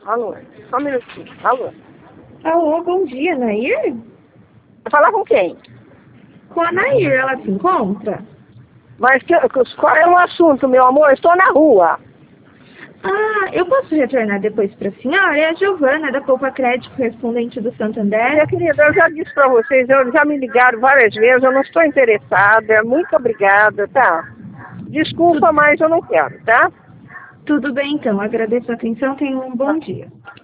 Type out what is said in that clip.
Alô, só um minutinho. Alô. Alô, bom dia, Nair? Falar com quem? Com a Nair, ela se encontra? Mas qual é o assunto, meu amor? Estou na rua. Ah, eu posso retornar depois para a senhora? É a Giovana, da Poupa Crédito, correspondente do Santander. Minha querida, eu já disse para vocês, já me ligaram várias vezes, eu não estou interessada. Muito obrigada, tá? Desculpa, mas eu não quero, tá? Tudo bem, então. Agradeço a atenção. Tenha um bom dia.